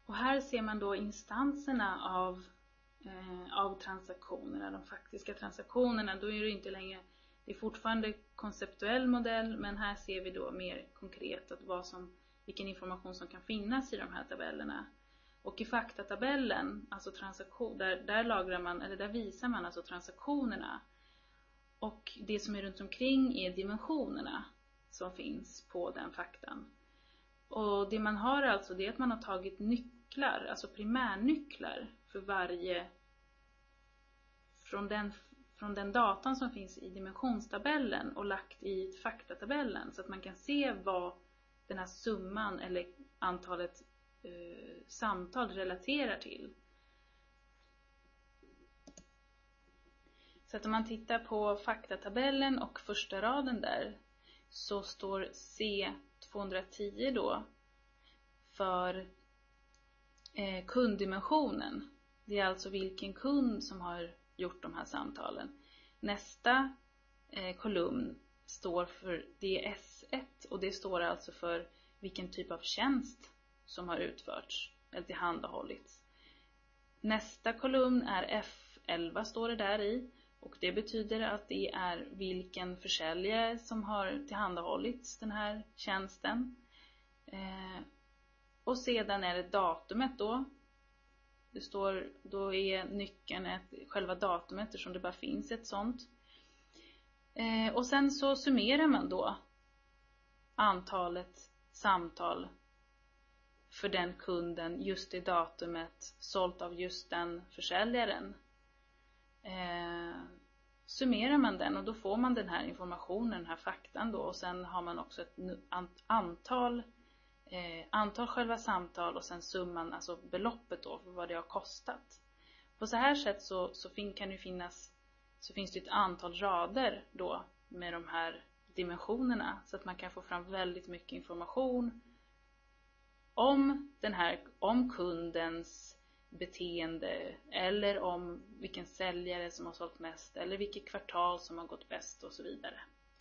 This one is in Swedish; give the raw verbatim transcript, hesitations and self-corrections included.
Och här ser man då instanserna av, eh, av transaktionerna, de faktiska transaktionerna. Då är det inte längre, det är fortfarande konceptuell modell, men här ser vi då mer konkret att vad som, vilken information som kan finnas i de här tabellerna. Och i faktatabellen, alltså transaktion, där, där lagrar man, eller där visar man alltså transaktionerna. Och det som är runt omkring är dimensionerna som finns på den faktan. Och det man har alltså, det är att man har tagit nycklar, alltså primärnycklar för varje, från den, från den datan som finns i dimensionstabellen och lagt i faktatabellen. Så att man kan se vad den här summan eller antalet eh, samtal relaterar till. Så att om man tittar på faktatabellen och första raden där, så står C tvåhundratio då för eh, kunddimensionen. Det är alltså vilken kund som har gjort de här samtalen. Nästa eh, kolumn står för D S ett, och det står alltså för vilken typ av tjänst som har utförts eller tillhandahållits. Nästa kolumn är F elva, står det där i. Och det betyder att det är vilken försäljare som har tillhandahållits den här tjänsten. Eh, och sedan är det datumet då. Det står, då är nyckeln ett, själva datumet, eftersom det bara finns ett sånt. Eh, och sen så summerar man då antalet samtal för den kunden just i datumet, sålt av just den försäljaren. Eh, summerar man den, och då får man den här informationen, den här faktan då, och sen har man också ett antal eh, antal själva samtal och sen summan, alltså beloppet då för vad det har kostat. På så här sätt så, så fin, kan det finnas, så finns det ett antal rader då med de här dimensionerna, så att man kan få fram väldigt mycket information om den här, om kundens beteende, eller om vilken säljare som har sålt mest, eller vilket kvartal som har gått bäst och så vidare.